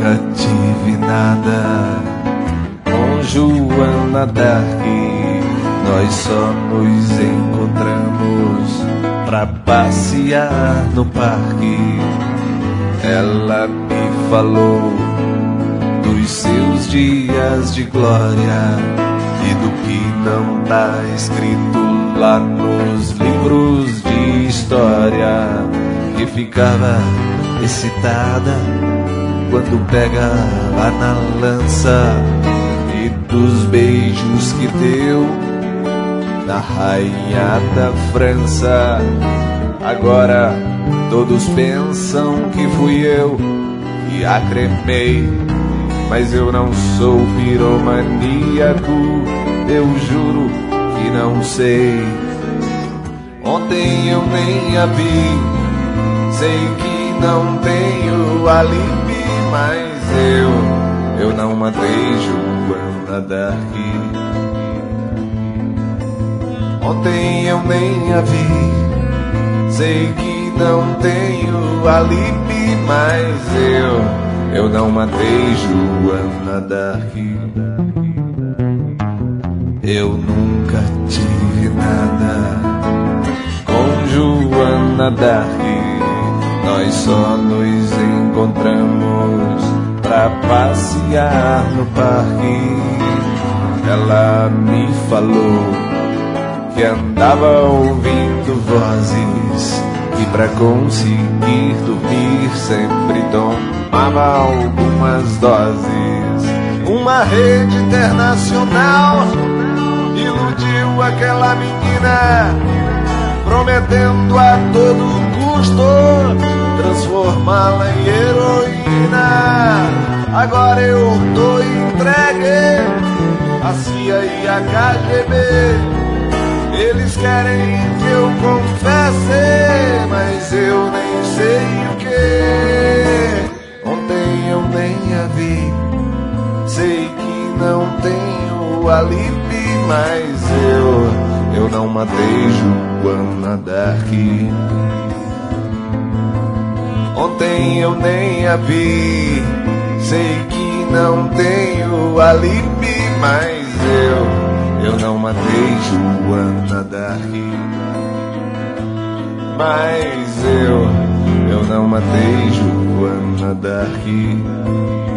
nunca tive nada com Joana Dark. Nós só nos encontramos pra passear no parque. Ela me falou dos seus dias de glória e do que não tá escrito lá nos livros de história, que ficava excitada quando pega lá na lança, e dos beijos que deu na rainha da França. Agora todos pensam que fui eu que a cremei, mas eu não sou piromaníaco, eu juro que não sei. Ontem eu nem a vi, sei que não tenho alibi, mas eu não matei Joana Dark. Ontem eu nem a vi, sei que não tenho alibi, mas eu não matei Joana Dark. Eu nunca tive nada com Joana Dark. Nós só nos encontramos pra passear no parque. Ela me falou que andava ouvindo vozes, e pra conseguir dormir sempre tomava algumas doses. Uma rede internacional iludiu aquela menina, prometendo a todo custo transformá-la em heroína. Agora eu tô entregue a CIA e a KGB. Eles querem que eu confesse, mas eu nem sei o que. Ontem eu nem a vi, sei que não tenho alibi, mas eu não matei Joana Dark. Ontem eu nem a vi, sei que não tenho alibi, mas eu não matei Joana Dark. Mas eu não matei Joana Dark.